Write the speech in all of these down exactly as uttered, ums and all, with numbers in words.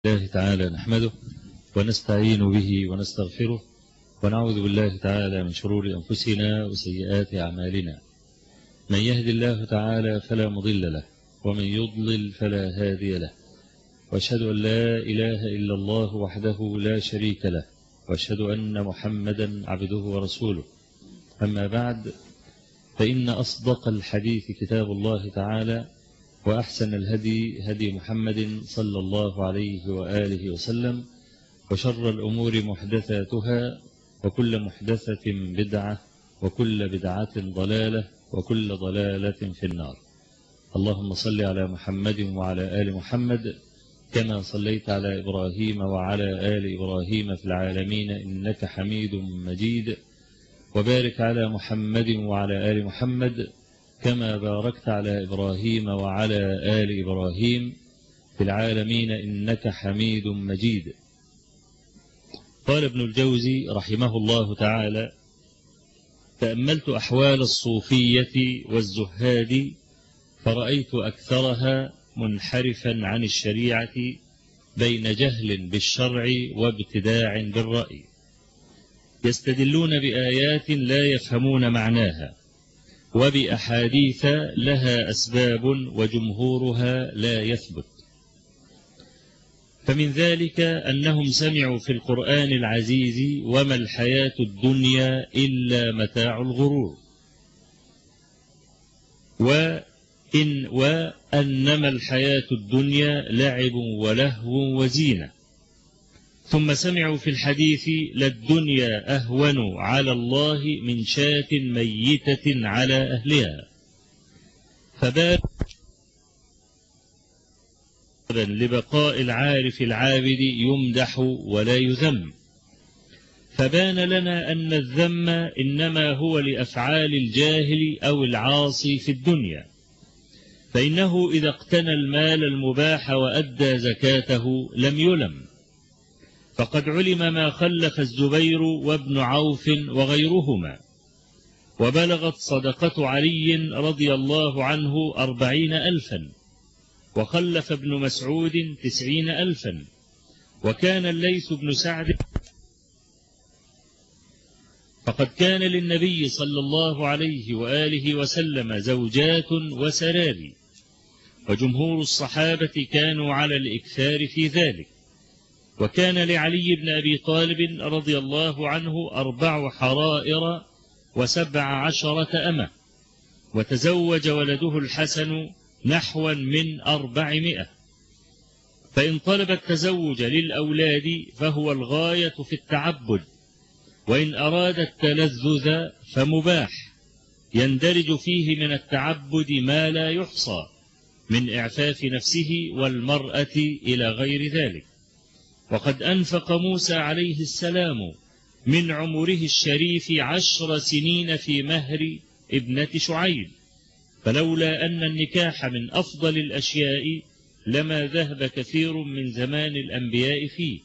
الله تعالى نحمده ونستعين به ونستغفره ونعوذ بالله تعالى من شرور أنفسنا وسيئات أعمالنا. من يهد الله تعالى فلا مضل له ومن يضلل فلا هادي له، وأشهد أن لا إله إلا الله وحده لا شريك له، وأشهد أن محمدا عبده ورسوله. أما بعد، فإن أصدق الحديث كتاب الله تعالى، وأحسن الهدي هدي محمد صلى الله عليه وآله وسلم، وشر الأمور محدثاتها، وكل محدثة بدعة، وكل بدعة ضلالة، وكل ضلالة في النار. اللهم صل على محمد وعلى آل محمد كما صليت على إبراهيم وعلى آل إبراهيم في العالمين إنك حميد مجيد، وبارك على محمد وعلى آل محمد كما باركت على إبراهيم وعلى آل إبراهيم في العالمين إنك حميد مجيد. قال ابن الجوزي رحمه الله تعالى: تأملت أحوال الصوفية والزهاد فرأيت أكثرها منحرفا عن الشريعة بين جهل بالشرع وابتداع بالرأي، يستدلون بآيات لا يفهمون معناها، وبأحاديث لها أسباب وجمهورها لا يثبت. فمن ذلك أنهم سمعوا في القرآن العزيز: وما الحياة الدنيا إلا متاع الغرور، وإن وأنما الحياة الدنيا لعب ولهو وزينة. ثم سمعوا في الحديث: للدنيا أهون على الله من شاة ميتة على أهلها، فباب لبقاء العارف العابد يمدح ولا يذم. فبان لنا أن الذم إنما هو لأفعال الجاهل أو العاصي في الدنيا، فإنه إذا اقتنى المال المباح وأدى زكاته لم يلم، فقد علم ما خلف الزبير وابن عوف وغيرهما، وبلغت صدقة علي رضي الله عنه أربعين ألفا، وخلف ابن مسعود تسعين ألفا، وكان الليث بن سعد فقد كان للنبي صلى الله عليه وآله وسلم زوجات وسراري، وجمهور الصحابة كانوا على الإكثار في ذلك. وكان لعلي بن أبي طالب رضي الله عنه أربع حرائر وسبع عشرة أمة، وتزوج ولده الحسن نحوا من أربعمائة. فإن طلب التزوج للأولاد فهو الغاية في التعبد، وإن أراد التلذذ فمباح، يندرج فيه من التعبد ما لا يحصى من إعفاف نفسه والمرأة إلى غير ذلك. وقد أنفق موسى عليه السلام من عمره الشريف عشر سنين في مهر ابنة شعيب، فلولا أن النكاح من أفضل الأشياء لما ذهب كثير من زمان الأنبياء فيه.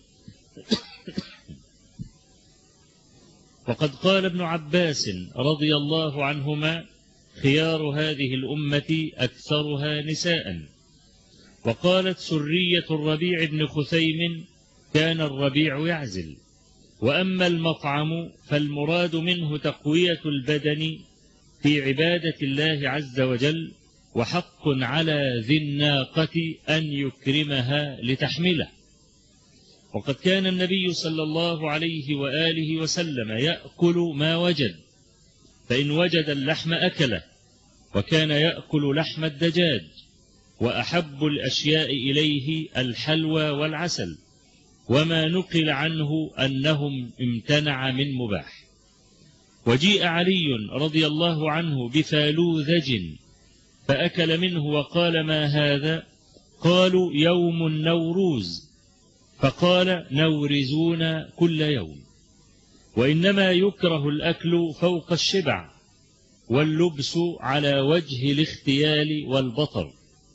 وقد قال ابن عباس رضي الله عنهما: خيار هذه الأمة أكثرها نساء. وقالت سرية الربيع بن خثيم: كان الربيع يعزل. وأما المطعم فالمراد منه تقوية البدن في عبادة الله عز وجل، وحق على ذي الناقة أن يكرمها لتحمله. وقد كان النبي صلى الله عليه وآله وسلم يأكل ما وجد، فإن وجد اللحم أكله، وكان يأكل لحم الدجاج، وأحب الأشياء إليه الحلوى والعسل، وما نقل عنه أنهم امتنع من مباح. وجيء علي رضي الله عنه بفالوذج فأكل منه وقال: ما هذا؟ قالوا: يوم النوروز. فقال: نورزون كل يوم. وإنما يكره الأكل فوق الشبع، واللبس على وجه الاختيال والبطر.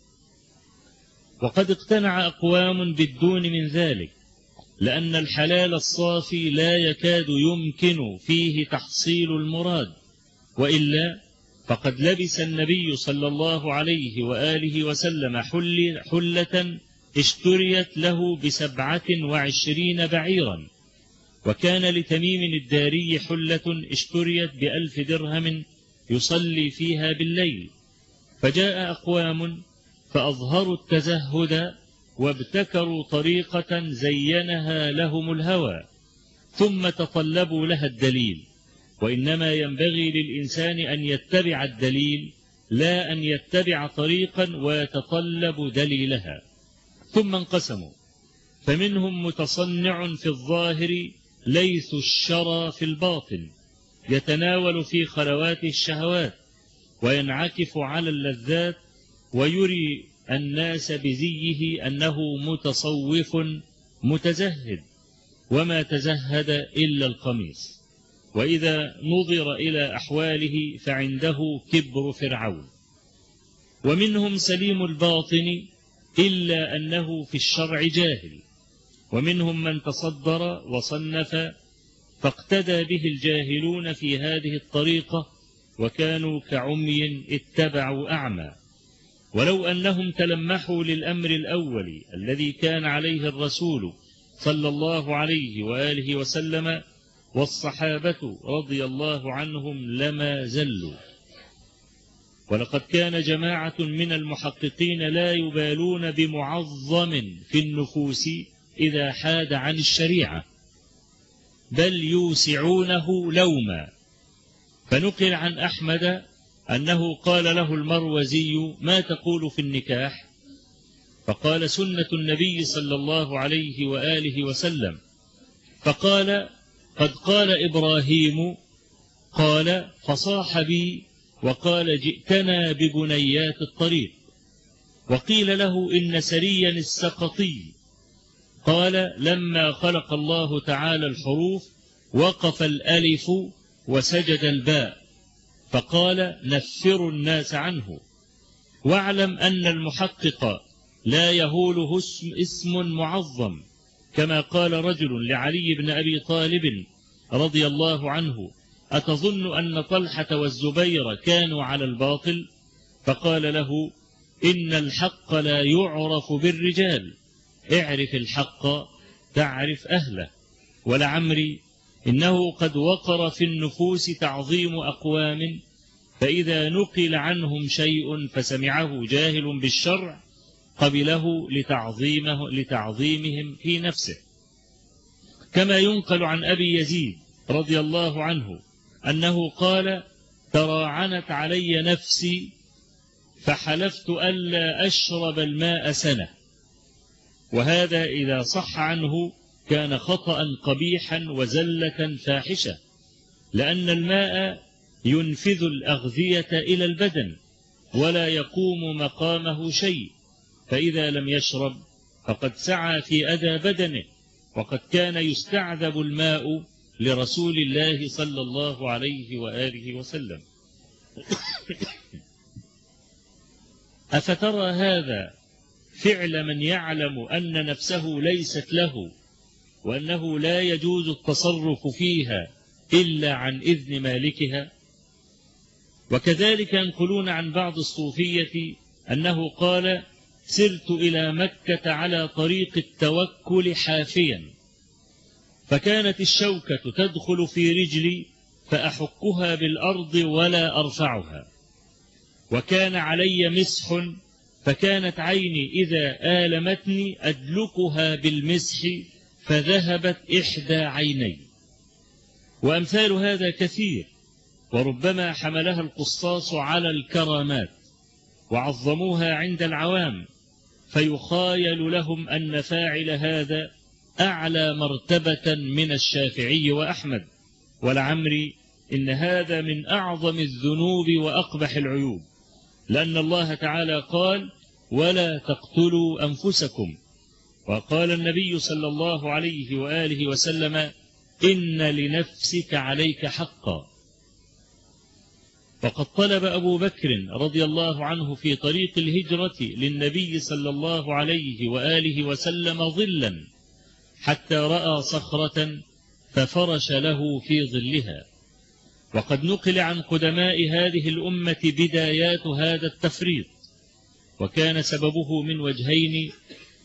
وقد اقتنع أقوام بالدون من ذلك، لأن الحلال الصافي لا يكاد يمكن فيه تحصيل المراد، وإلا فقد لبس النبي صلى الله عليه وآله وسلم حل حلة اشتريت له بسبعة وعشرين بعيرا، وكان لتميم الداري حلة اشتريت بألف درهم يصلي فيها بالليل. فجاء أقوام فأظهروا التزهد وابتكروا طريقة زينها لهم الهوى، ثم تطلبوا لها الدليل. وإنما ينبغي للإنسان أن يتبع الدليل لا أن يتبع طريقا ويتطلب دليلها. ثم انقسموا، فمنهم متصنع في الظاهر ليث الشرى في الباطن، يتناول في خلوات الشهوات وينعكف على اللذات ويري الناس بزيه أنه متصوف متزهد، وما تزهد إلا القميص، وإذا نظر إلى أحواله فعنده كبر فرعون. ومنهم سليم الباطن إلا أنه في الشرع جاهل، ومنهم من تصدر وصنف فاقتدى به الجاهلون في هذه الطريقة، وكانوا كعمي اتبعوا أعمى. ولو أنهم تلمحوا للأمر الأول الذي كان عليه الرسول صلى الله عليه وآله وسلم والصحابة رضي الله عنهم لما زلوا. ولقد كان جماعة من المحققين لا يبالون بمعظم في النفوس إذا حاد عن الشريعة، بل يوسعونه لوما. فنقل عن أحمد أنه قال له المروزي: ما تقول في النكاح؟ فقال: سنة النبي صلى الله عليه وآله وسلم. فقال: قد قال إبراهيم، قال فصاح بي وقال: جئتنا ببنيات الطريق. وقيل له: إن سريا السقطي قال: لما خلق الله تعالى الحروف وقف الألف وسجد الباء، فقال: نفروا الناس عنه. واعلم أن المحقق لا يهوله اسم, اسم معظم، كما قال رجل لعلي بن أبي طالب رضي الله عنه: أتظن أن طلحة والزبير كانوا على الباطل؟ فقال له: إن الحق لا يعرف بالرجال، اعرف الحق تعرف أهله. ولعمري إنه قد وقر في النفوس تعظيم أقوام، فإذا نقل عنهم شيء فسمعه جاهل بالشرع قبله لتعظيمه لتعظيمهم في نفسه. كما ينقل عن أبي يزيد رضي الله عنه أنه قال: تراعنت علي نفسي فحلفت ألا أشرب الماء سنة. وهذا إذا صح عنه كان خطأ قبيحا وزلة فاحشة، لأن الماء ينفذ الأغذية إلى البدن ولا يقوم مقامه شيء، فإذا لم يشرب فقد سعى في أذى بدنه. وقد كان يستعذب الماء لرسول الله صلى الله عليه وآله وسلم. أفترى هذا فعل من يعلم أن نفسه ليست له، وأنه لا يجوز التصرف فيها إلا عن إذن مالكها؟ وكذلك ينقلون عن بعض الصوفية أنه قال: سرت إلى مكة على طريق التوكل حافيا، فكانت الشوكة تدخل في رجلي فأحكها بالأرض ولا أرفعها، وكان علي مسح، فكانت عيني إذا آلمتني أدلكها بالمسح فذهبت إحدى عيني. وأمثال هذا كثير، وربما حملها القصاص على الكرامات وعظموها عند العوام، فيخايل لهم أن فاعل هذا أعلى مرتبة من الشافعي وأحمد. ولعمري إن هذا من أعظم الذنوب وأقبح العيوب، لأن الله تعالى قال: ولا تقتلوا أنفسكم. وقال النبي صلى الله عليه وآله وسلم: إن لنفسك عليك حقا. وقد طلب أبو بكر رضي الله عنه في طريق الهجرة للنبي صلى الله عليه وآله وسلم ظلا، حتى رأى صخرة ففرش له في ظلها. وقد نقل عن قدماء هذه الأمة بدايات هذا التفريط، وكان سببه من وجهين: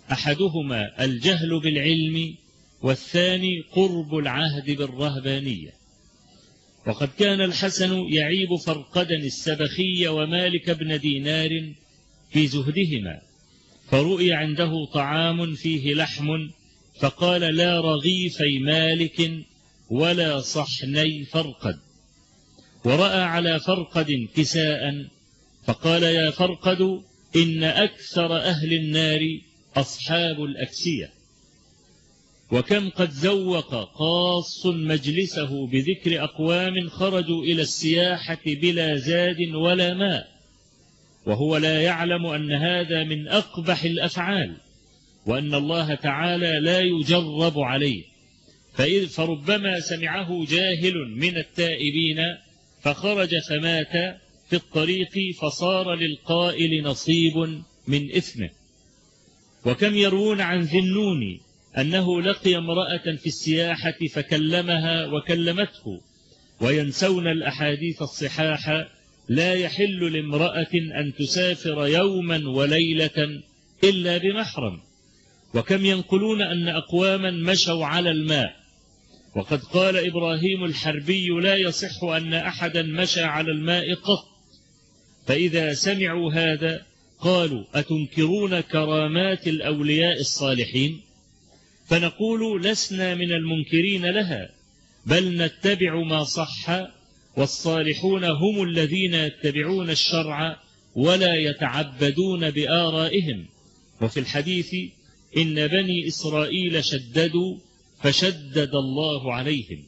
أحدهما الجهل بالعلم، والثاني قرب العهد بالرهبانية. وقد كان الحسن يعيب فرقدا السبخي ومالك بن دينار في زهدهما، فرؤي عنده طعام فيه لحم فقال: لا رغيفي مالك ولا صحني فرقد. ورأى على فرقد كساء فقال: يا فرقد إن أكثر أهل النار أصحاب الأكسية. وكم قد زوق قاص مجلسه بذكر أقوام خرجوا إلى السياحة بلا زاد ولا ماء، وهو لا يعلم أن هذا من أقبح الأفعال، وأن الله تعالى لا يجرب عليه، فربما سمعه جاهل من التائبين فخرج فمات في الطريق فصار للقائل نصيب من إثمه. وكم يروون عن ذنون أنه لقي امرأة في السياحة فكلمها وكلمته، وينسون الأحاديث الصحاح: لا يحل لامرأة أن تسافر يوما وليلة إلا بمحرم. وكم ينقلون أن أقواما مشوا على الماء، وقد قال إبراهيم الحربي: لا يصح أن أحدا مشى على الماء قط. فإذا سمعوا هذا قالوا: أتنكرون كرامات الأولياء الصالحين؟ فنقول: لسنا من المنكرين لها، بل نتبع ما صح، والصالحون هم الذين يتبعون الشرع ولا يتعبدون بآرائهم. وفي الحديث: إن بني إسرائيل شددوا فشدد الله عليهم.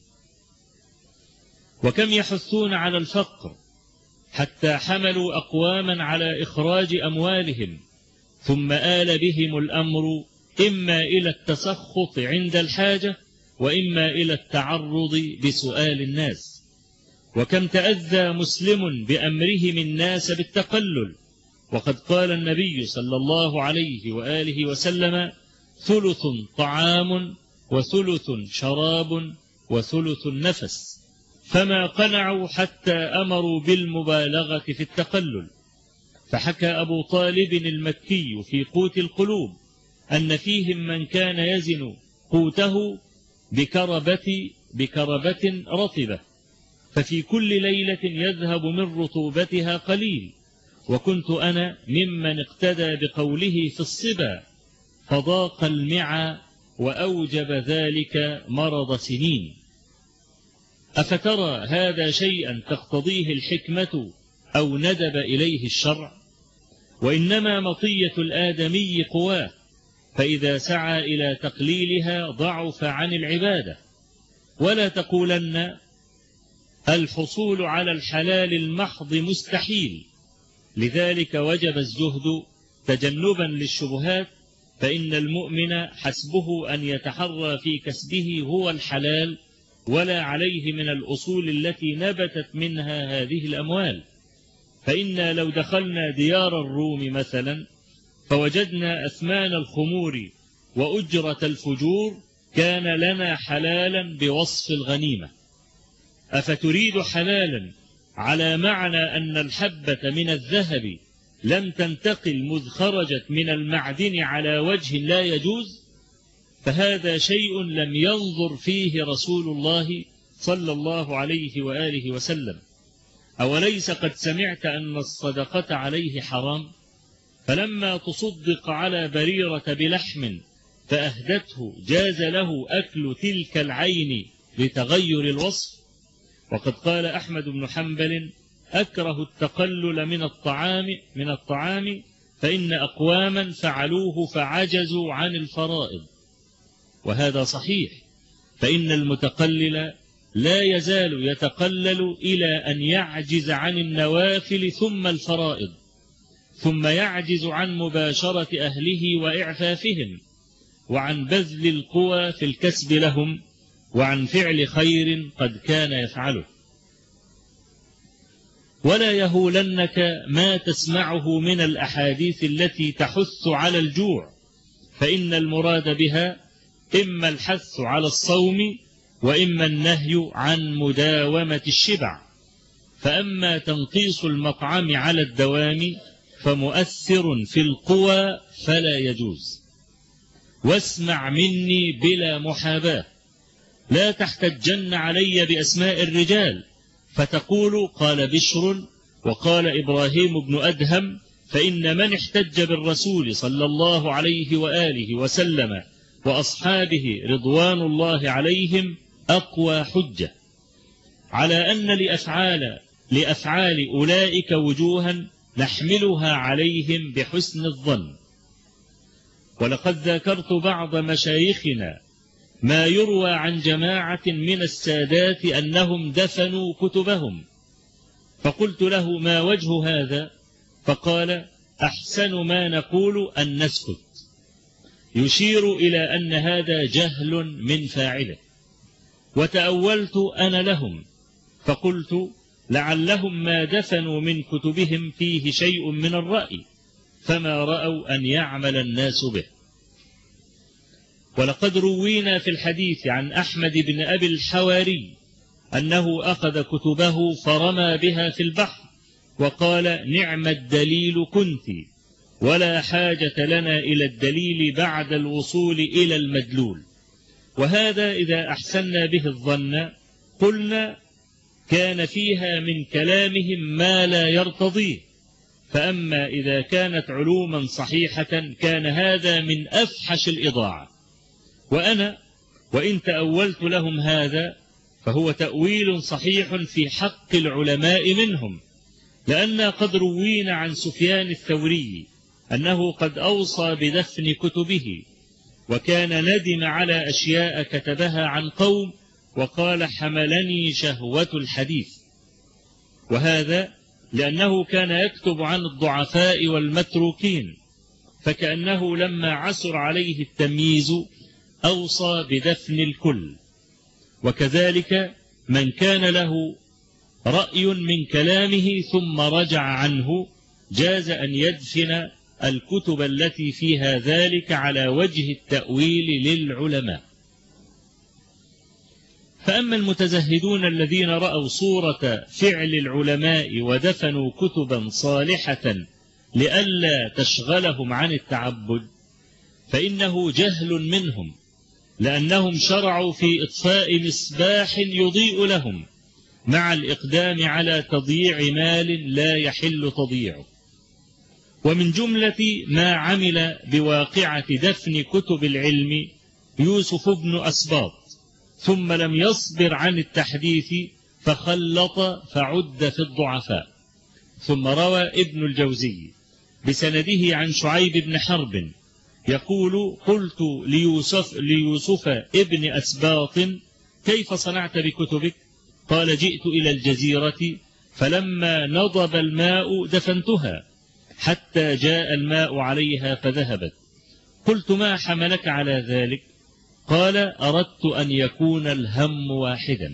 وكم يحثون على الفقر حتى حملوا أقواما على إخراج أموالهم، ثم آل بهم الأمر إما إلى التسخط عند الحاجة، وإما إلى التعرض بسؤال الناس. وكم تأذى مسلم بأمرهم الناس بالتقلل، وقد قال النبي صلى الله عليه وآله وسلم: ثلث طعام وثلث شراب وثلث نفس. فما قنعوا حتى أمروا بالمبالغة في التقلل. فحكى أبو طالب المكي في قوت القلوب أن فيهم من كان يزن قوته بكربة, بكربة رطبة، ففي كل ليلة يذهب من رطوبتها قليل. وكنت أنا ممن اقتدى بقوله في الصبا، فضاق المعى وأوجب ذلك مرض سنين. أفترى هذا شيئا تقتضيه الحكمة أو ندب إليه الشرع؟ وإنما مطية الآدمي قواه، فإذا سعى إلى تقليلها ضعف عن العبادة. ولا تقولن الحصول على الحلال المحض مستحيل، لذلك وجب الزهد تجنبا للشبهات، فإن المؤمن حسبه أن يتحرى في كسبه هو الحلال، ولا عليه من الأصول التي نبتت منها هذه الأموال. فإنا لو دخلنا ديار الروم مثلا فوجدنا أثمان الخمور وأجرة الفجور كان لنا حلالا بوصف الغنيمة. أفتريد حلالا على معنى أن الحبة من الذهب لم تنتقل مذ خرجت من المعدن على وجه لا يجوز؟ فهذا شيء لم ينظر فيه رسول الله صلى الله عليه وآله وسلم. أوليس قد سمعت أن الصدقة عليه حرام؟ فلما تصدق على بريرة بلحم فأهدته جاز له أكل تلك العين لتغير الوصف. وقد قال أحمد بن حنبل: أكره التقلل من الطعام من الطعام فإن أقواما فعلوه فعجزوا عن الفرائض. وهذا صحيح، فإن المتقلل لا يزال يتقلل إلى أن يعجز عن النوافل ثم الفرائض، ثم يعجز عن مباشرة أهله وإعفافهم، وعن بذل القوى في الكسب لهم، وعن فعل خير قد كان يفعله. ولا يهولنك ما تسمعه من الأحاديث التي تحث على الجوع، فإن المراد بها إما الحث على الصوم وإما النهي عن مداومة الشبع. فأما تنقيص المطعم على الدوام فمؤثر في القوى فلا يجوز. واسمع مني بلا محاباة، لا تحتجن علي بأسماء الرجال فتقول قال بشر وقال إبراهيم بن أدهم، فإن من احتج بالرسول صلى الله عليه وآله وسلم وأصحابه رضوان الله عليهم أقوى حجة على أن لأفعال, لأفعال أولئك وجوها نحملها عليهم بحسن الظن. ولقد ذكرت بعض مشايخنا ما يروى عن جماعة من السادات أنهم دفنوا كتبهم، فقلت له ما وجه هذا؟ فقال أحسن ما نقول أن نسكت، يشير إلى أن هذا جهل من فاعله. وتأولت أنا لهم فقلت لعلهم ما دفنوا من كتبهم فيه شيء من الرأي فما رأوا أن يعمل الناس به. ولقد روينا في الحديث عن أحمد بن أبي الحواري أنه أخذ كتبه فرمى بها في البحر وقال نعم الدليل كنت، ولا حاجة لنا إلى الدليل بعد الوصول إلى المدلول. وهذا إذا أحسنا به الظن قلنا كان فيها من كلامهم ما لا يرتضيه، فأما إذا كانت علوما صحيحة كان هذا من أفحش الإضاعة. وأنا وإن تأولت لهم هذا فهو تأويل صحيح في حق العلماء منهم، لأن قد روينا عن سفيان الثوري أنه قد أوصى بدفن كتبه، وكان ندم على أشياء كتبها عن قوم وقال حملني شهوة الحديث. وهذا لأنه كان يكتب عن الضعفاء والمتروكين، فكأنه لما عسر عليه التمييز أوصى بدفن الكل. وكذلك من كان له رأي من كلامه ثم رجع عنه جاز أن يدفن الكتب التي فيها ذلك على وجه التأويل للعلماء. فأما المتزهدون الذين رأوا صورة فعل العلماء ودفنوا كتبا صالحة لئلا تشغلهم عن التعبد فإنه جهل منهم، لأنهم شرعوا في إطفاء مصباح يضيء لهم مع الإقدام على تضييع مال لا يحل تضييعه. ومن جملة ما عمل بواقعة دفن كتب العلم يوسف بن أسباط، ثم لم يصبر عن التحديث فخلط فعد في الضعفاء. ثم روى ابن الجوزي بسنده عن شعيب بن حرب يقول قلت ليوسف, ليوسف ابن أسباط كيف صنعت بكتبك؟ قال جئت إلى الجزيرة فلما نضب الماء دفنتها حتى جاء الماء عليها فذهبت. قلت ما حملك على ذلك؟ قال أردت أن يكون الهم واحدا.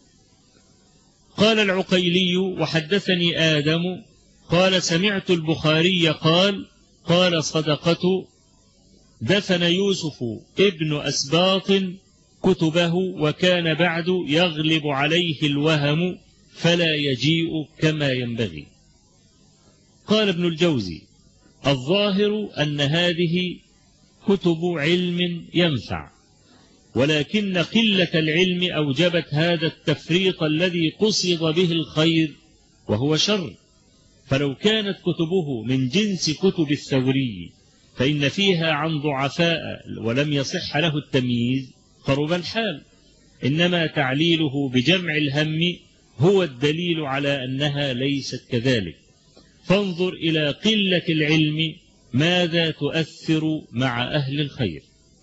قال العقيلي وحدثني آدم قال سمعت البخاري قال قال صدقة دفن يوسف ابن أسباط كتبه وكان بعد يغلب عليه الوهم فلا يجيء كما ينبغي. قال ابن الجوزي الظاهر أن هذه كتب علم ينفع، ولكن قلة العلم أوجبت هذا التفريط الذي قصد به الخير وهو شر. فلو كانت كتبه من جنس كتب الثوري فإن فيها عن ضعفاء ولم يصح له التمييز قرب الحال، إنما تعليله بجمع الهم هو الدليل على أنها ليست كذلك. فانظر إلى قلة العلم ماذا تؤثر مع أهل الخير.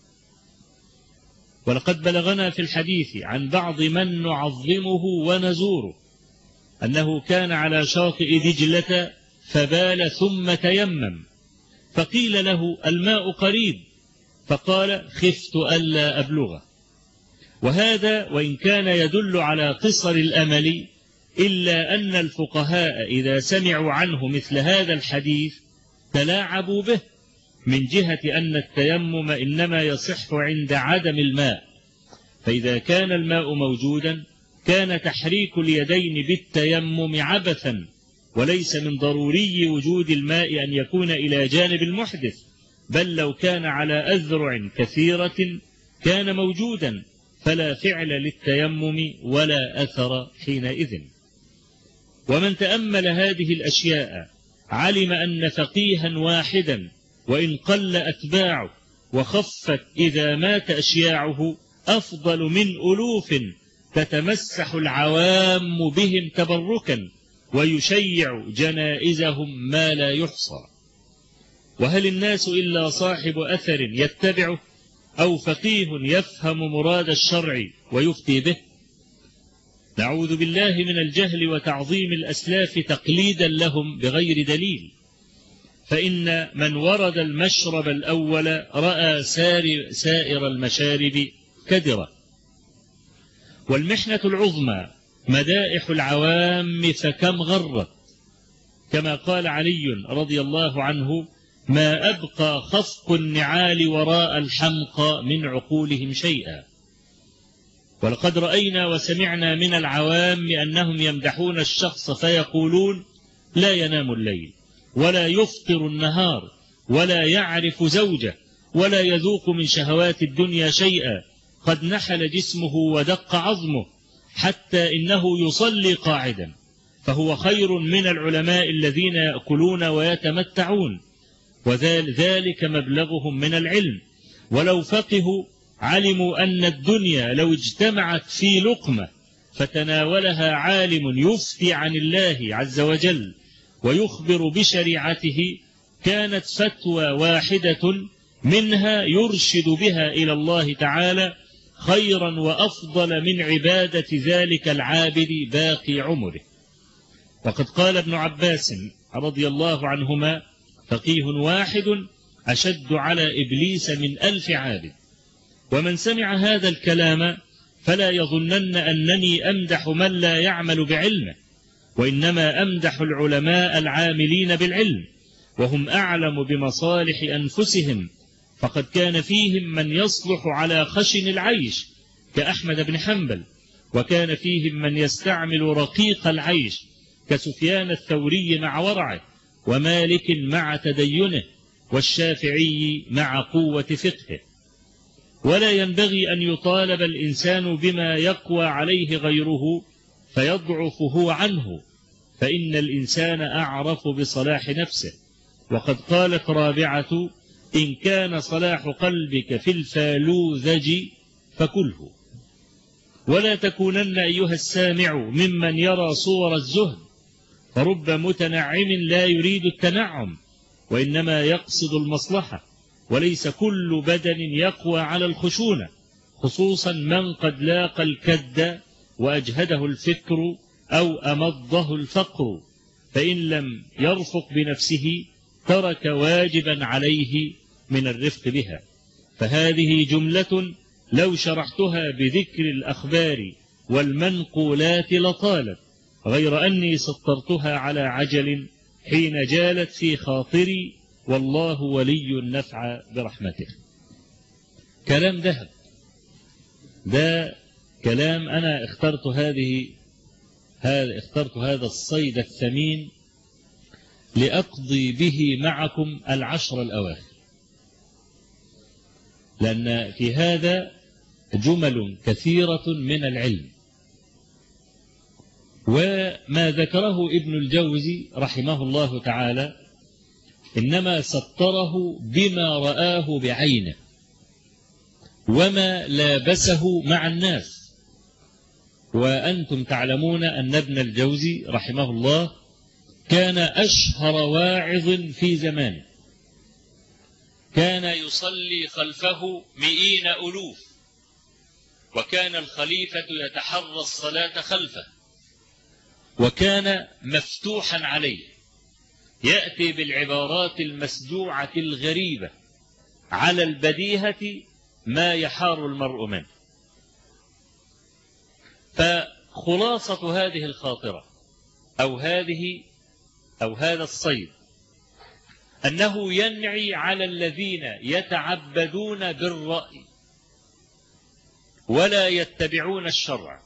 ولقد بلغنا في الحديث عن بعض من نعظمه ونزوره أنه كان على شاطئ دجلة فبال ثم تيمم، فقيل له الماء قريب فقال خفت ألا أبلغه. وهذا وإن كان يدل على قصر الأمل إلا أن الفقهاء إذا سمعوا عنه مثل هذا الحديث تلاعبوا به، من جهة أن التيمم إنما يصح عند عدم الماء، فإذا كان الماء موجودا كان تحريك اليدين بالتيمم عبثا، وليس من ضروري وجود الماء أن يكون إلى جانب المحدث، بل لو كان على أذرع كثيرة كان موجودا، فلا فعل للتيمم ولا أثر حينئذ. ومن تأمل هذه الأشياء علم أن فقيها واحدا وإن قل أتباعه وخفت إذا مات أشياعه أفضل من ألوف تتمسح العوام بهم تبركا ويشيع جنائزهم ما لا يحصى. وهل الناس إلا صاحب أثر يتبعه أو فقيه يفهم مراد الشرع ويفتي به؟ نعوذ بالله من الجهل وتعظيم الأسلاف تقليدا لهم بغير دليل، فإن من ورد المشرب الأول رأى سائر المشارب كدرة. والمحنة العظمى مدائح العوام فكم غرت، كما قال علي رضي الله عنه: ما أبقى خفق النعال وراء الحمقى من عقولهم شيئا. ولقد رأينا وسمعنا من العوام أنهم يمدحون الشخص فيقولون: لا ينام الليل ولا يفطر النهار ولا يعرف زوجه ولا يذوق من شهوات الدنيا شيئا، قد نحل جسمه ودق عظمه، حتى إنه يصلي قاعدا، فهو خير من العلماء الذين يأكلون ويتمتعون، وذلك مبلغهم من العلم. ولو فقهوا علموا أن الدنيا لو اجتمعت في لقمة فتناولها عالم يفتي عن الله عز وجل ويخبر بشريعته كانت فتوى واحدة منها يرشد بها إلى الله تعالى خيرا وأفضل من عبادة ذلك العابد باقي عمره. وقد قال ابن عباس رضي الله عنهما: فقيه واحد أشد على إبليس من ألف عابد. ومن سمع هذا الكلام فلا يظنن أنني أمدح من لا يعمل بعلمه، وإنما أمدح العلماء العاملين بالعلم، وهم أعلم بمصالح أنفسهم، فقد كان فيهم من يصلح على خشن العيش كأحمد بن حنبل، وكان فيهم من يستعمل رقيق العيش كسفيان الثوري مع ورعه، ومالك مع تدينه، والشافعي مع قوة فقهه. ولا ينبغي أن يطالب الإنسان بما يقوى عليه غيره فيضعف هو عنه، فإن الإنسان أعرف بصلاح نفسه. وقد قالت رابعة: إن كان صلاح قلبك في الفالوذج فكله. ولا تكونن أيها السامع ممن يرى صور الزهد، فرب متنعم لا يريد التنعم، وإنما يقصد المصلحة، وليس كل بدن يقوى على الخشونة، خصوصا من قد لاقى الكد وأجهده الفكر أو أمضه الفقر، فإن لم يرفق بنفسه ترك واجبا عليه من الرفق بها. فهذه جملة لو شرحتها بذكر الأخبار والمنقولات لطالت، غير أني سطرتها على عجل حين جالت في خاطري، والله ولي النفع برحمته. كلام ذهب، ده كلام أنا اخترت هذه هذا اخترت هذا الصيد الثمين لأقضي به معكم العشر الأواخر، لأن في هذا جمل كثيرة من العلم. وما ذكره ابن الجوزي رحمه الله تعالى إنما سطره بما رآه بعينه وما لابسه مع الناس. وأنتم تعلمون أن ابن الجوزي رحمه الله كان أشهر واعظ في زمانه، كان يصلي خلفه مئين ألوف، وكان الخليفة يتحرى الصلاة خلفه، وكان مفتوحا عليه، يأتي بالعبارات المسجوعة الغريبة على البديهة ما يحار المرء منه. فخلاصة هذه الخاطرة أو هذه أو هذا الصيد أنه ينعي على الذين يتعبدون بالرأي ولا يتبعون الشرع،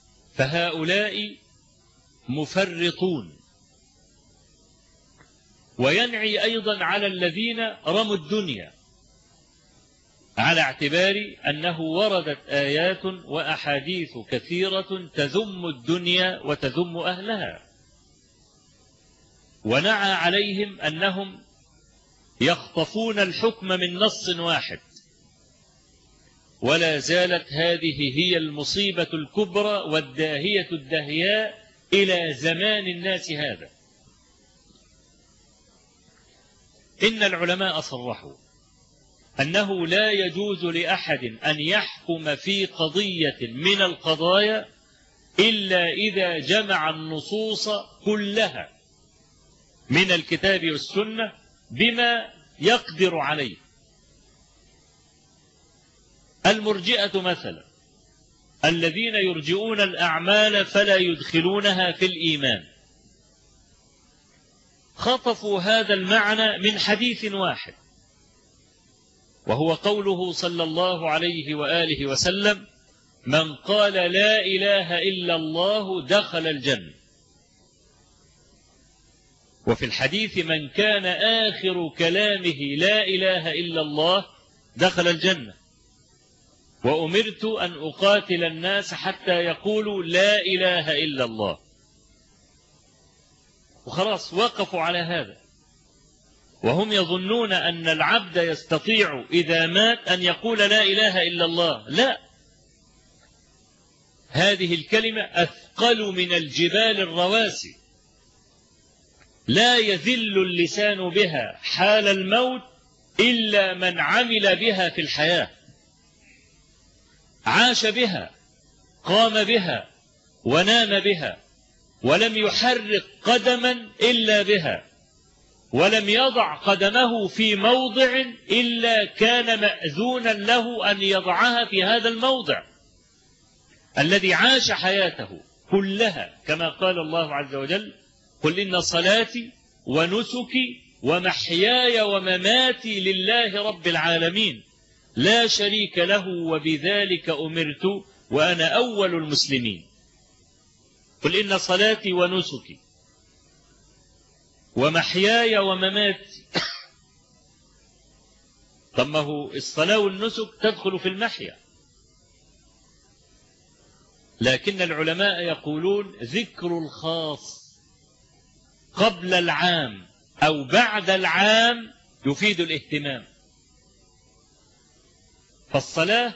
فهؤلاء مفرطون وينعي أيضا على الذين رموا الدنيا، على اعتبار أنه وردت آيات وأحاديث كثيرة تذم الدنيا وتذم أهلها، ونعى عليهم أنهم يخطفون الحكم من نص واحد. ولا زالت هذه هي المصيبة الكبرى والداهية الدهياء إلى زمان الناس هذا. إن العلماء صرحوا أنه لا يجوز لأحد أن يحكم في قضية من القضايا إلا إذا جمع النصوص كلها من الكتاب والسنة بما يقدر عليه. المرجئة مثلا الذين يرجئون الأعمال فلا يدخلونها في الإيمان، خطفوا هذا المعنى من حديث واحد، وهو قوله صلى الله عليه وآله وسلم: من قال لا إله إلا الله دخل الجنة. وفي الحديث: من كان آخر كلامه لا إله إلا الله دخل الجنة. وأمرت أن أقاتل الناس حتى يقولوا لا إله إلا الله. وخلاص وقفوا على هذا، وهم يظنون أن العبد يستطيع إذا مات أن يقول لا إله إلا الله. لا، هذه الكلمة أثقل من الجبال الرواسي، لا يذل اللسان بها حال الموت إلا من عمل بها في الحياة، عاش بها، قام بها، ونام بها، ولم يحرك قدما إلا بها، ولم يضع قدمه في موضع إلا كان مأذونا له أن يضعها في هذا الموضع، الذي عاش حياته كلها كما قال الله عز وجل: قل إن صلاتي ونسكي ومحياي ومماتي لله رب العالمين لا شريك له وبذلك أمرت وأنا أول المسلمين. قل إن صلاتي ونسكي ومحياي ومماتي. طب ما هو الصلاة والنسك تدخل في المحيا، لكن العلماء يقولون ذكر الخاص قبل العام أو بعد العام يفيد الاهتمام. فالصلاة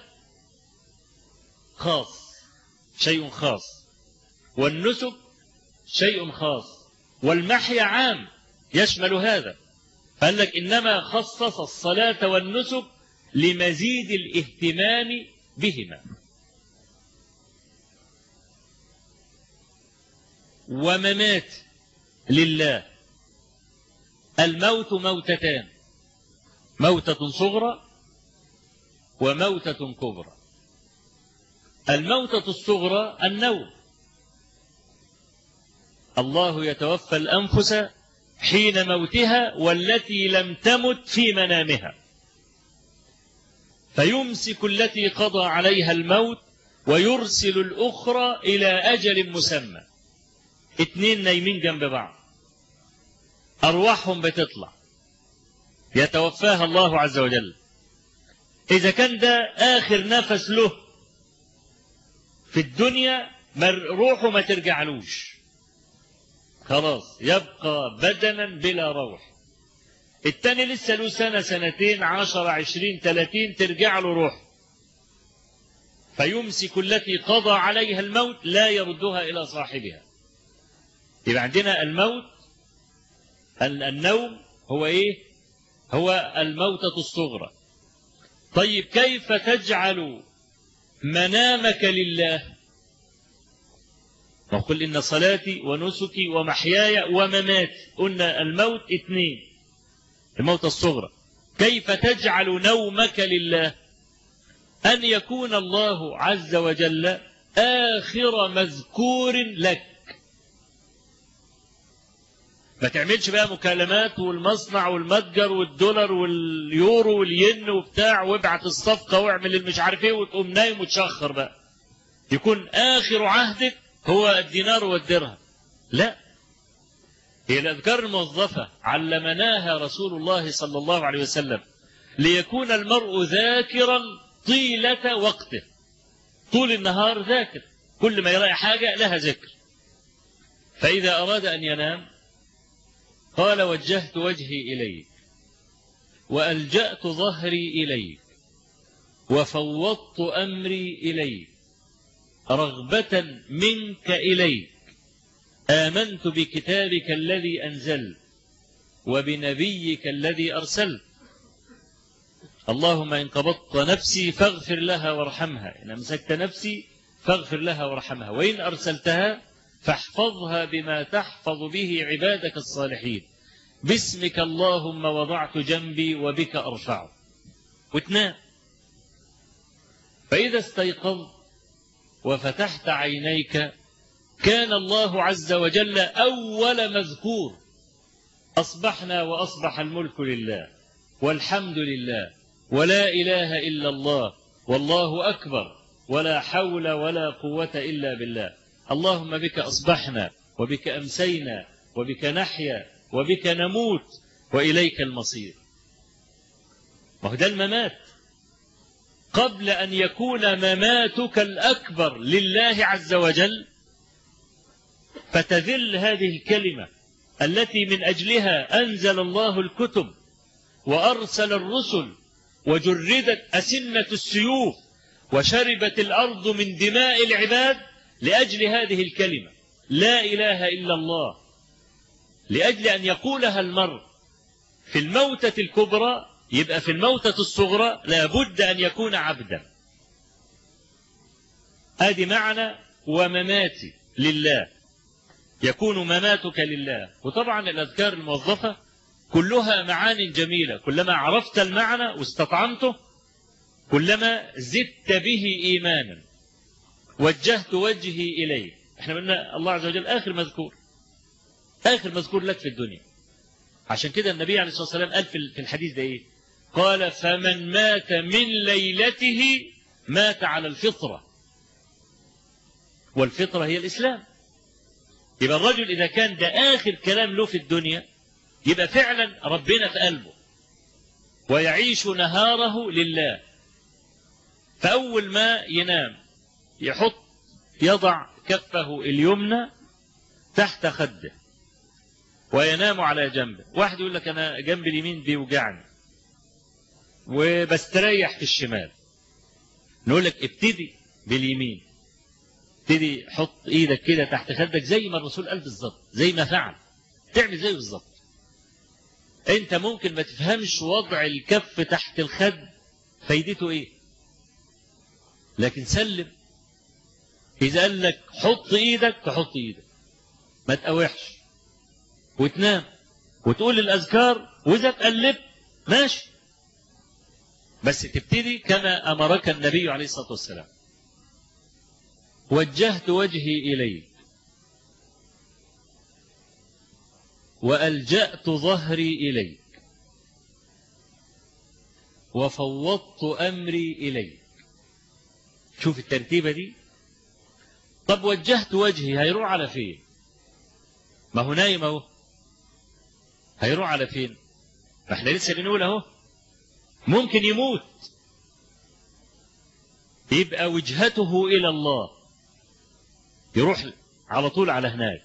خاص، شيء خاص، والنسك شيء خاص، والمحيا عام يشمل هذا. قال لك إنما خصص الصلاة والنسك لمزيد الاهتمام بهما. وممات لله. الموت موتتان: موتة صغرى وموتة كبرى. الموتة الصغرى النوم، الله يتوفى الأنفس حين موتها والتي لم تمت في منامها، فيمسك التي قضى عليها الموت ويرسل الأخرى إلى أجل مسمى. اتنين نايمين جنب بعض، أرواحهم بتطلع، يتوفاها الله عز وجل. إذا كان ده آخر نفس له في الدنيا روحه ما ترجعلوش، خلاص يبقى بدنا بلا روح. التاني لسه له سنة، سنتين، عشر، عشرين، ثلاثين، ترجع له روح، فيمسك التي قضى عليها الموت لا يردها إلى صاحبها. يبقى عندنا الموت، النوم هو إيه؟ هو الموتة الصغرى. طيب كيف تجعل منامك لله؟ نقول إن صلاتي ونسكي ومحياي ومماتي، قلنا الموت اثنين، الموت الصغرى. كيف تجعل نومك لله؟ أن يكون الله عز وجل آخر مذكور لك. ما تعملش بقى مكالمات والمصنع والمتجر والدولار واليورو والين وبتاع وابعت الصفقة واعمل المش عارف ايه وتقوم نايم وتشخر بقى. يكون آخر عهدك هو الدينار والدرهم. لا، هي الأذكار الموظفة علمناها رسول الله صلى الله عليه وسلم ليكون المرء ذاكرا طيلة وقته، طول النهار ذاكر، كل ما يلاقي حاجة لها ذكر. فإذا أراد أن ينام قال وجهت وجهي إليك وألجأت ظهري إليك وفوضت أمري إليك رغبة منك إليك، آمنت بكتابك الذي أنزلت وبنبيك الذي أرسلت، اللهم إن قبضت نفسي فاغفر لها وارحمها، إن أمسكت نفسي فاغفر لها وارحمها، وإن أرسلتها فاحفظها بما تحفظ به عبادك الصالحين، باسمك اللهم وضعت جنبي وبك أرفعه، وتنام. فإذا استيقظت وفتحت عينيك كان الله عز وجل أول مذكور. أصبحنا وأصبح الملك لله والحمد لله ولا إله إلا الله والله أكبر ولا حول ولا قوة إلا بالله، اللهم بك أصبحنا وبك أمسينا وبك نحيا وبك نموت وإليك المصير. وهو ده الممات، قبل أن يكون مماتك الأكبر لله عز وجل فتذل هذه الكلمة التي من أجلها أنزل الله الكتب وأرسل الرسل وجردت أسنة السيوف وشربت الأرض من دماء العباد لأجل هذه الكلمة لا إله إلا الله، لأجل أن يقولها المرء في الموتة الكبرى، يبقى في الموتة الصغرى لابد أن يكون عبدا. هذه معنى ومماتي لله، يكون مماتك لله. وطبعا الأذكار الموظفة كلها معاني جميلة، كلما عرفت المعنى واستطعمته كلما زدت به إيمانا. وجهت وجهي إليه، احنا قلنا الله عز وجل آخر مذكور، آخر مذكور لك في الدنيا. عشان كده النبي عليه الصلاة والسلام قال في الحديث ده إيه؟ قال فمن مات من ليلته مات على الفطرة، والفطرة هي الإسلام. يبقى الرجل إذا كان ده آخر كلام له في الدنيا يبقى فعلا ربنا في قلبه ويعيش نهاره لله. فأول ما ينام يحط يضع كفه اليمنى تحت خده وينام على جنبه. واحد يقول لك أنا جنب اليمين بيوجعني وبستريح في الشمال، نقول لك ابتدي باليمين، ابتدي حط ايدك كده تحت خدك زي ما الرسول قال بالظبط، زي ما فعل تعمل زيه بالظبط. انت ممكن ما تفهمش وضع الكف تحت الخد فايدته ايه، لكن سلم. اذا قال لك حط ايدك تحط ايدك، ما تقاوحش وتنام وتقول الاذكار، واذا تقلبت ماشي، بس تبتدي كما امرك النبي عليه الصلاه والسلام. وجهت وجهي إليك وألجأت ظهري إليك وفوضت أمري إليك. شوف الترتيبة دي. طب وجهت وجهي هيروح على فين؟ ما هو نايم اهو، هيروح على فين؟ ما احنا لسه بنقول اهو ممكن يموت، يبقى وجهته إلى الله، يروح على طول على هناك،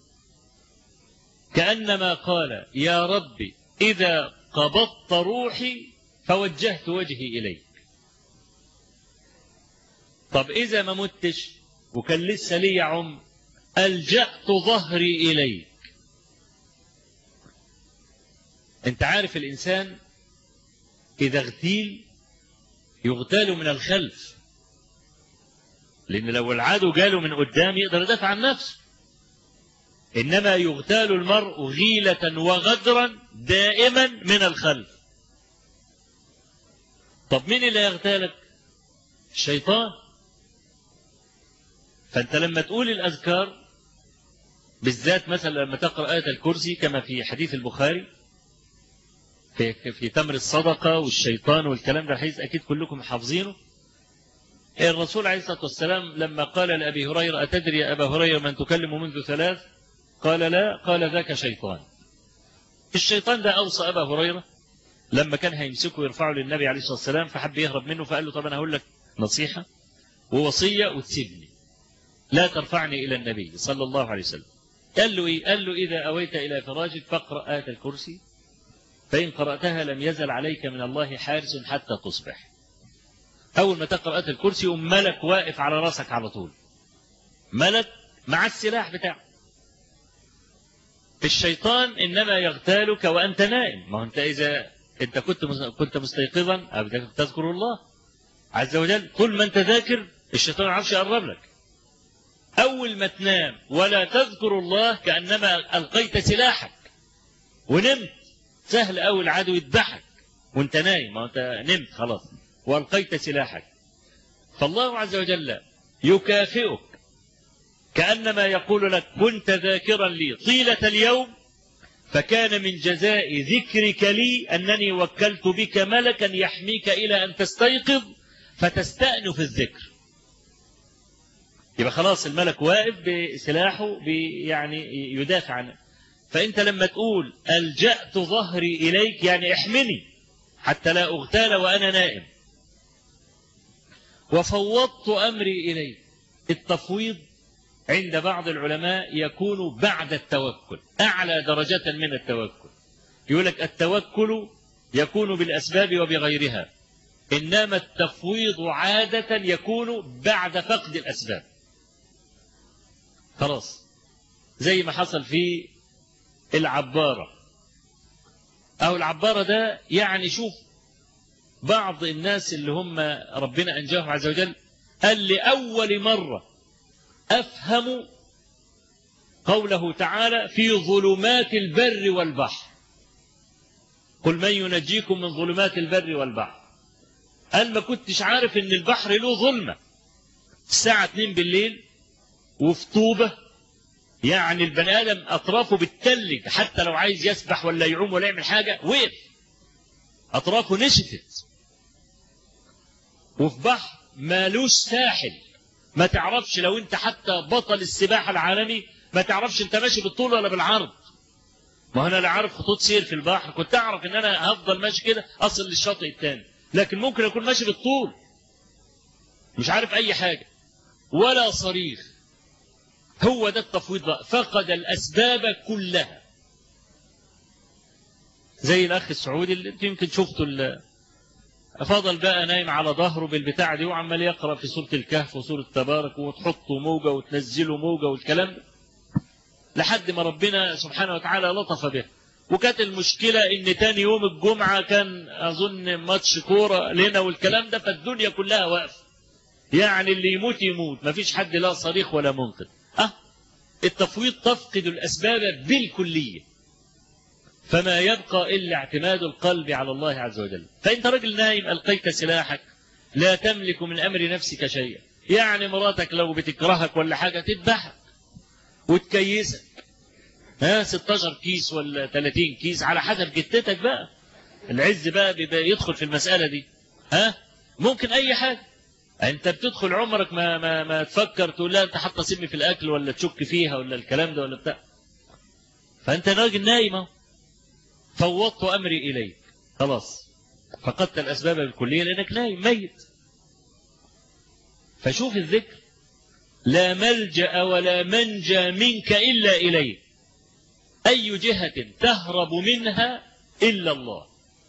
كأنما قال يا ربي إذا قبضت روحي فوجهت وجهي إليك. طب إذا ما متش وكان لسه لي عمر ألجأت ظهري إليك. أنت عارف الإنسان إذا اغتيل يغتال من الخلف، لأن لو العدو جاله من قدام يقدر يدافع عن نفسه، إنما يغتال المرء غيلة وغدرا دائما من الخلف. طب مين اللي يغتالك؟ الشيطان. فأنت لما تقول الأذكار بالذات مثلا لما تقرأ آية الكرسي كما في حديث البخاري في, في تمر الصدقة والشيطان والكلام ده، حديث أكيد كلكم حافظينه. الرسول عليه الصلاة والسلام لما قال لأبي هريرة أتدري يا أبا هريرة من تكلم منذ ثلاث؟ قال لا. قال ذاك شيطان. الشيطان ده أوصى أبا هريرة لما كان هيمسكه ويرفعه للنبي عليه الصلاة والسلام، فحب يهرب منه، فقال له طب أنا هقول لك نصيحة ووصية وتسيبني، لا ترفعني إلى النبي صلى الله عليه وسلم. قال له إيه؟ قال له إذا أويت إلى فراجك فاقرأ آية الكرسي، فإن قرأتها لم يزل عليك من الله حارس حتى تصبح. أول ما تقرأ آية الكرسي يقوم ملك واقف على راسك على طول، ملك مع السلاح بتاعه. الشيطان إنما يغتالك وأنت نائم. ما أنت إذا أنت كنت كنت مستيقظا أبدا تذكر الله عز وجل، طول ما أنت ذاكر الشيطان ما يعرفش يقرب لك. أول ما تنام ولا تذكر الله كأنما ألقيت سلاحك ونمت، سهل أوي العدو يذبحك وأنت نايم، ما أنت نمت خلاص وألقيت سلاحك. فالله عز وجل يكافئك كأنما يقول لك كنت ذاكرا لي طيلة اليوم، فكان من جزاء ذكرك لي أنني وكلت بك ملكا يحميك إلى أن تستيقظ فتستأنف الذكر. يبقى خلاص الملك واقف بسلاحه يعني يدافع عنه. فأنت لما تقول ألجأت ظهري إليك يعني احمني حتى لا أغتال وأنا نائم، وفوضت أمري إليك. التفويض عند بعض العلماء يكون بعد التوكل، أعلى درجة من التوكل. يقول لك التوكل يكون بالأسباب وبغيرها، إنما التفويض عادة يكون بعد فقد الأسباب. خلاص زي ما حصل في العبارة أو العبارة ده، يعني شوف بعض الناس اللي هم ربنا أنجاهم عز وجل قال لأول مرة أفهم قوله تعالى في ظلمات البر والبحر، قل من ينجيكم من ظلمات البر والبحر. قال ما كنتش عارف ان البحر له ظلمة الساعة اتنين بالليل وفي طوبة، يعني البني آدم أطرافه بتتلج، حتى لو عايز يسبح ولا يعوم ولا يعمل حاجة وقف أطرافه نشفت. وفي بحر مالوش ساحل، ما تعرفش لو انت حتى بطل السباحة العالمي ما تعرفش انت ماشي بالطول ولا بالعرض. ما انا لا عارف خطوط سير في البحر، كنت اعرف ان انا هفضل ماشي كده اصل للشاطئ الثاني، لكن ممكن اكون ماشي بالطول مش عارف اي حاجة ولا صريخ. هو ده التفويض بقى، فقد الاسباب كلها. زي الاخ السعودي اللي انت يمكن شفته، فضل بقى نايم على ظهره بالبتاع دي وعمال يقرأ في سورة الكهف وسورة تبارك وتحطه موجة وتنزله موجة والكلام ده، لحد ما ربنا سبحانه وتعالى لطف به. وكانت المشكلة ان تاني يوم الجمعة كان اظن ماتش كورة لنا والكلام ده، فالدنيا كلها واقفة، يعني اللي يموت يموت، ما فيش حد لا صريخ ولا منقذ. اه التفويض تفقد الاسباب بالكلية، فما يبقى إلا اعتماد القلب على الله عز وجل. فأنت رجل نايم ألقيت سلاحك، لا تملك من أمر نفسك شيئا. يعني مراتك لو بتكرهك ولا حاجة تذبحك وتكيسك، ها ستاشر كيس ولا تلاتين كيس على حسب جتتك بقى. العز بقى بيبقى يدخل في المسألة دي، ها ممكن أي حاجة. أنت بتدخل عمرك ما ما ما تفكر تقول لا أنت حاطة سم في الأكل ولا تشك فيها ولا الكلام ده ولا بتاع. فأنت راجل نايم اهو، فوضت أمري إليك، خلاص فقدت الأسباب الكلية لأنك نايم ميت. فشوف الذكر، لا ملجأ ولا منجى منك إلا إليك، أي جهة تهرب منها إلا الله،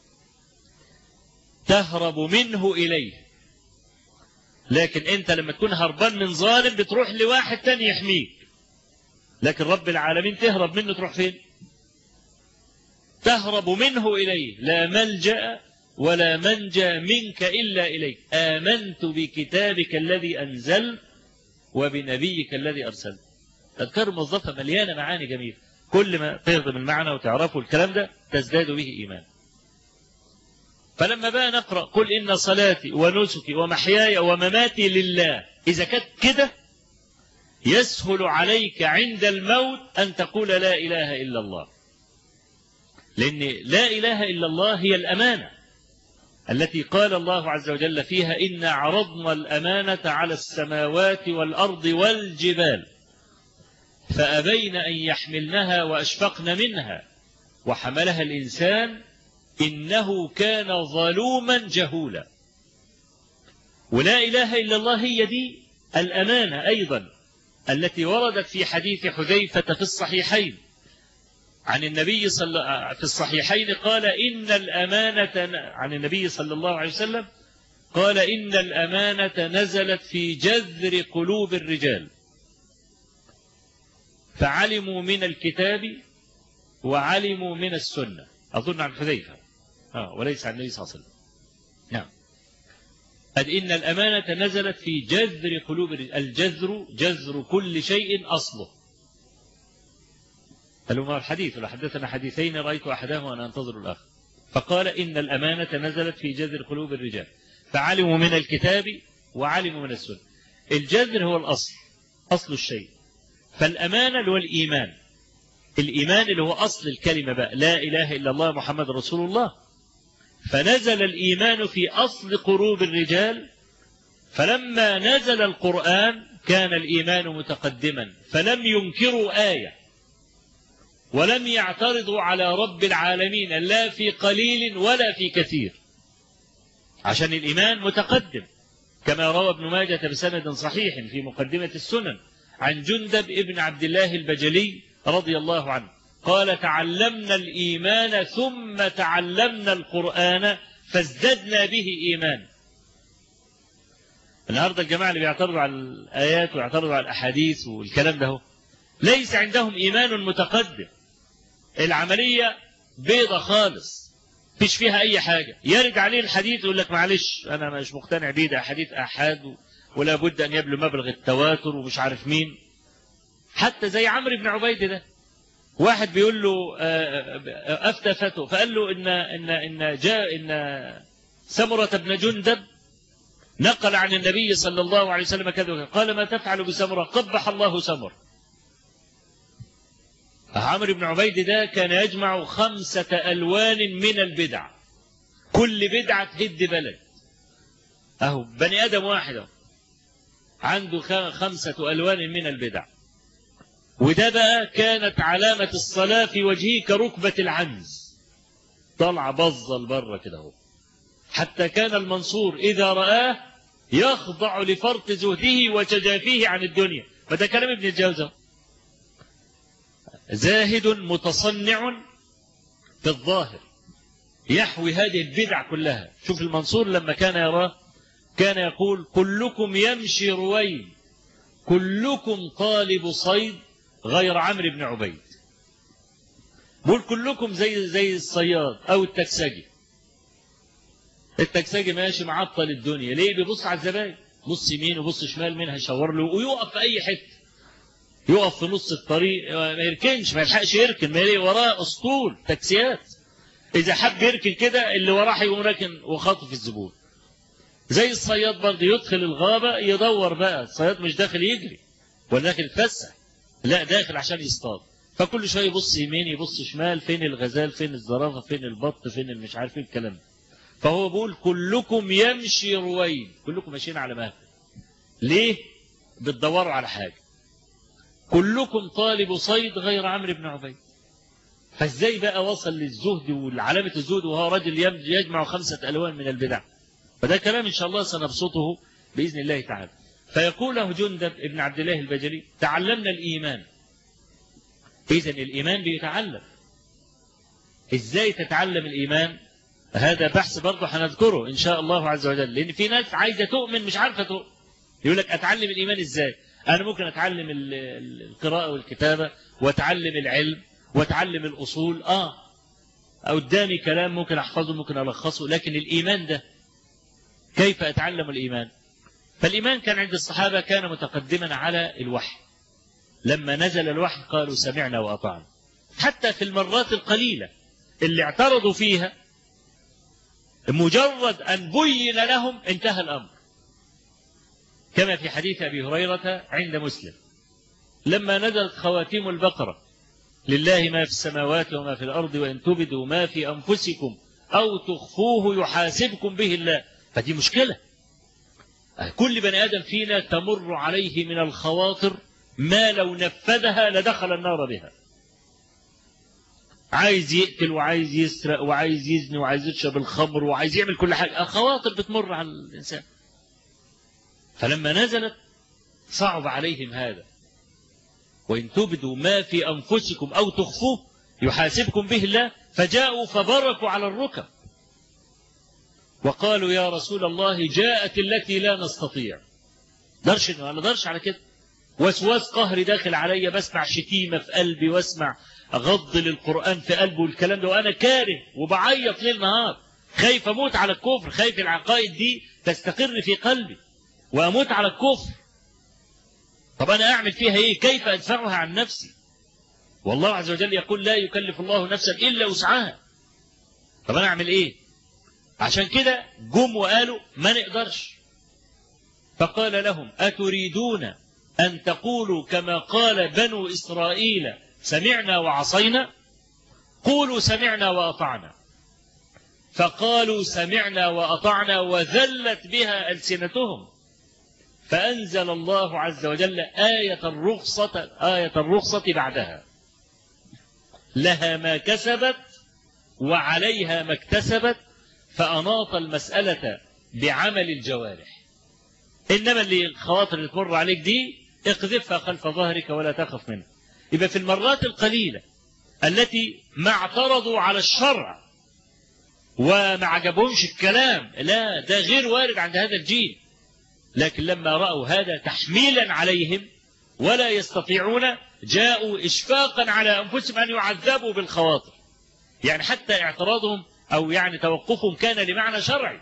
تهرب منه إليه. لكن أنت لما تكون هربان من ظالم بتروح لواحد تاني يحميك، لكن رب العالمين تهرب منه تروح فين؟ تهرب منه إليه. لا ملجأ ولا منجى منك إلا إليك، آمنت بكتابك الذي أنزل وبنبيك الذي أرسل. تذكر موظفة مليانة معاني جميلة، كل ما تهضم المعنى وتعرفه الكلام ده تزداد به إيمان. فلما بقى نقرأ قل إن صلاتي ونسكي ومحياي ومماتي لله، إذا كانت كده يسهل عليك عند الموت أن تقول لا إله إلا الله، لأن لا إله إلا الله هي الأمانة التي قال الله عز وجل فيها إنا عرضنا الأمانة على السماوات والأرض والجبال فأبين أن يحملنها وأشفقن منها وحملها الإنسان إنه كان ظلوما جهولا. ولا إله إلا الله هي دي الأمانة أيضا التي وردت في حديث حذيفة في الصحيحين عن النبي صلى في الصحيحين قال إن الأمانة عن النبي صلى الله عليه وسلم قال إن الأمانة نزلت في جذر قلوب الرجال فعلموا من الكتاب وعلموا من السنة. أظن عن حذيفة آه وليس عن النبي صلى الله عليه وسلم. نعم. قد إن الأمانة نزلت في جذر قلوب الرجال. الجذر جذر كل شيء أصله. فلما الحديث حدثنا حديثين رأيت أحدهما وأنا أنتظر الآخر. فقال إن الأمانة نزلت في جذر قلوب الرجال فعلموا من الكتاب وعلموا من السنة. الجذر هو الأصل، أصل الشيء. فالأمانة اللي هو الإيمان، الإيمان اللي هو أصل الكلمة بقى لا إله إلا الله محمد رسول الله. فنزل الإيمان في أصل قلوب الرجال، فلما نزل القرآن كان الإيمان متقدما، فلم ينكروا آية ولم يعترضوا على رب العالمين لا في قليل ولا في كثير، عشان الإيمان متقدم، كما روى ابن ماجة بسند صحيح في مقدمة السنن عن جندب ابن عبد الله البجلي رضي الله عنه قال تعلمنا الإيمان ثم تعلمنا القرآن فازددنا به إيمان. النهاردة الجماعة اللي بيعترضوا على الآيات ويعترضوا على الأحاديث والكلام ده ليس عندهم إيمان متقدم، العملية بيضة خالص فيش فيها أي حاجة. يرد عليه الحديث يقول لك معلش أنا مش مقتنع بيه، ده حديث أحاد ولا بد أن يبلغ مبلغ التواتر ومش عارف مين. حتى زي عمرو بن عبيد ده، واحد بيقول له أفتى فتوى فقال له إن إن إن جاء إن سمرة بن جندب نقل عن النبي صلى الله عليه وسلم كذا، قال ما تفعل بسمرة؟ قبح الله سمر. عمرو بن عبيد ده كان يجمع خمسة ألوان من البدع، كل بدعة تهد بلد. أهو بني آدم واحد عنده خمسة ألوان من البدع، وده بقى كانت علامة الصلاة في وجهه كركبة العنز، طلع بظل بره كده هو. حتى كان المنصور إذا رآه يخضع لفرط زهده وتجافيه عن الدنيا. فده كلام ابن الجوزي، زاهد متصنع في الظاهر يحوي هذه البدع كلها. شوف المنصور لما كان يراه كان يقول كلكم يمشي رويد كلكم طالب صيد غير عمرو بن عبيد. بقول كلكم زي زي الصياد أو التكسجي. التكسجي ماشي معطل الدنيا ليه؟ بيبص على الزباين، بص يمين وبص شمال، مين هيشاور له، ويقف في أي حتة، يقف في نص الطريق ما يركنش، ما يلحقش يركن، ما يلاقي وراه أسطول تاكسيات، إذا حب يركن كده اللي وراه هيقوم راكن وخاطف الزبون. زي الصياد برضه يدخل الغابة يدور بقى، الصياد مش داخل يجري ولا داخل يتفسح، لا داخل عشان يصطاد. فكل شويه يبص يمين يبص شمال، فين الغزال فين الزرافه فين البط فين المش عارف ايه الكلام. فهو بيقول كلكم يمشي رويد، كلكم ماشيين على مهل. ليه؟ بتدوروا على حاجه. كلكم طالب صيد غير عمرو بن عبيد. فازاي بقى وصل للزهد والعلامه الزهد وهو رجل يجمع خمسه الوان من البدع؟ فده كلام ان شاء الله سنبسطه باذن الله تعالى. فيقول له جندب ابن عبد الله البجلي تعلمنا الإيمان. إذن الإيمان بيتعلم. إزاي تتعلم الإيمان؟ هذا بحث برضه هنذكره إن شاء الله عز وجل، لأن في ناس عايزة تؤمن مش عارفة تؤمن. يقول لك أتعلم الإيمان إزاي؟ أنا ممكن أتعلم القراءة والكتابة وأتعلم العلم وأتعلم الأصول، آه قدامي كلام ممكن أحفظه ممكن ألخصه، لكن الإيمان ده كيف أتعلم الإيمان؟ فالإيمان كان عند الصحابة كان متقدما على الوحي. لما نزل الوحي قالوا سمعنا وأطعنا. حتى في المرات القليلة اللي اعترضوا فيها مجرد أن بين لهم انتهى الأمر، كما في حديث أبي هريرة عند مسلم لما نزلت خواتيم البقرة لله ما في السماوات وما في الأرض وإن تبدوا ما في أنفسكم أو تخفوه يحاسبكم به الله. فدي مشكلة. كل بني آدم فينا تمر عليه من الخواطر ما لو نفذها لدخل النار بها. عايز يقتل وعايز يسرق وعايز يزني وعايز يشرب الخمر وعايز يعمل كل حاجة، خواطر بتمر على الإنسان. فلما نزلت صعب عليهم هذا. وإن تبدوا ما في أنفسكم أو تخفوه يحاسبكم به الله، فجاءوا فبركوا على الركب وقالوا يا رسول الله جاءت التي لا نستطيع. درش أنا ما درش على كده، وسواس قهري داخل عليا، بسمع شتيمة في قلبي واسمع غض للقرآن في قلبه والكلام ده، وأنا كاره وبعيط ليل نهار، خايف أموت على الكفر، خايف العقائد دي تستقر في قلبي وأموت على الكفر. طب أنا أعمل فيها إيه؟ كيف أدفعها عن نفسي؟ والله عز وجل يقول لا يكلف الله نفسا إلا وسعها. طب أنا أعمل إيه؟ عشان كده جم وقالوا ما نقدرش. فقال لهم أتريدون أن تقولوا كما قال بنو إسرائيل سمعنا وعصينا؟ قولوا سمعنا وأطعنا. فقالوا سمعنا وأطعنا وذلت بها ألسنتهم، فأنزل الله عز وجل آية الرخصة آية الرخصة بعدها، لها ما كسبت وعليها ما اكتسبت، فأناط المسألة بعمل الجوارح. إنما اللي الخواطر اللي تمر عليك دي اقذفها خلف ظهرك ولا تخف منها. يبقى في المرات القليلة التي ما اعترضوا على الشرع وما عجبهمش الكلام، لا ده غير وارد عند هذا الجيل، لكن لما رأوا هذا تحميلا عليهم ولا يستطيعون جاءوا إشفاقا على أنفسهم أن يعذبوا بالخواطر. يعني حتى اعتراضهم أو يعني توقفهم كان لمعنى شرعي،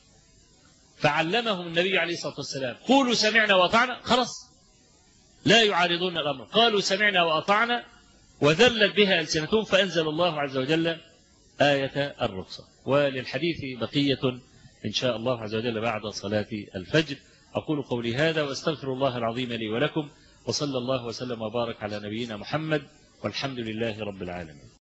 فعلمهم النبي عليه الصلاة والسلام قولوا سمعنا وأطعنا، خلاص لا يعارضون الأمر، قالوا سمعنا وأطعنا وذلت بها ألسنتهم، فأنزل الله عز وجل آية الرخصة. وللحديث بقية إن شاء الله عز وجل بعد صلاة الفجر. أقول قولي هذا وأستغفر الله العظيم لي ولكم، وصلى الله وسلم وبارك على نبينا محمد، والحمد لله رب العالمين.